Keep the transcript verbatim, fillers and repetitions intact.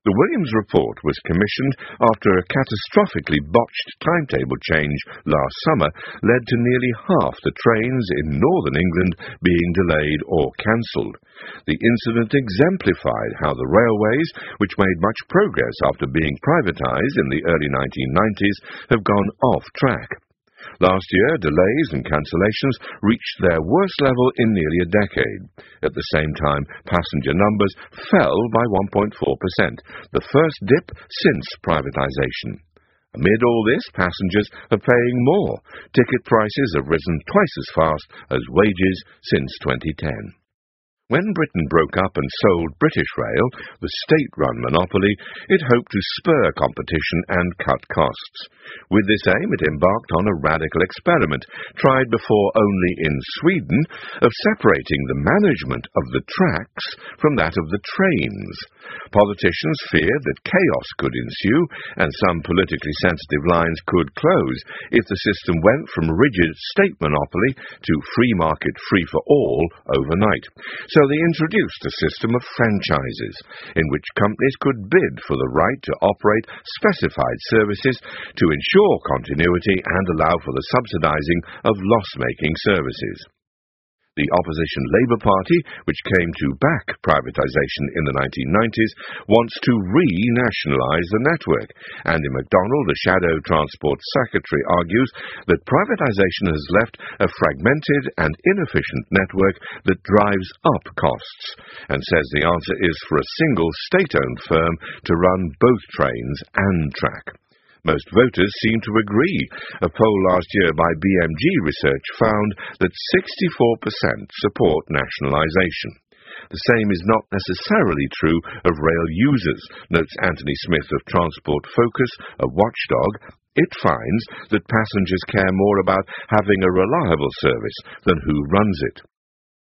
The Williams report was commissioned after a catastrophically botched timetable change last summer led to nearly half the trains in northern England being delayed or cancelled. The incident exemplified how the railways, which made much progress after being privatised in the early nineteen nineties, have gone off track. Last year, delays and cancellations reached their worst level in nearly a decade. At the same time, passenger numbers fell by one point four percent, the first dip since privatisation. Amid all this, passengers are paying more. Ticket prices have risen twice as fast as wages since twenty ten. When Britain broke up and sold British Rail, the state-run monopoly, it hoped to spur competition and cut costs. With this aim, it embarked on a radical experiment, tried before only in Sweden, of separating the management of the tracks from that of the trains. Politicians feared that chaos could ensue and some politically sensitive lines could close if the system went from rigid state monopoly to free market free-for-all overnight. So they introduced a system of franchises, in which companies could bid for the right to operate specified services to ensure continuity and allow for the subsidizing of loss-making services. The opposition Labour Party, which came to back privatisation in the nineteen nineties, wants to re-nationalise the network. Andy MacDonald, the Shadow Transport Secretary, argues that privatisation has left a fragmented and inefficient network that drives up costs, and says the answer is for a single state-owned firm to run both trains and track. Most voters seem to agree. A poll last year by B M G Research found that sixty-four percent support nationalisation. The same is not necessarily true of rail users, notes Anthony Smith of Transport Focus, a watchdog. It finds that passengers care more about having a reliable service than who runs it.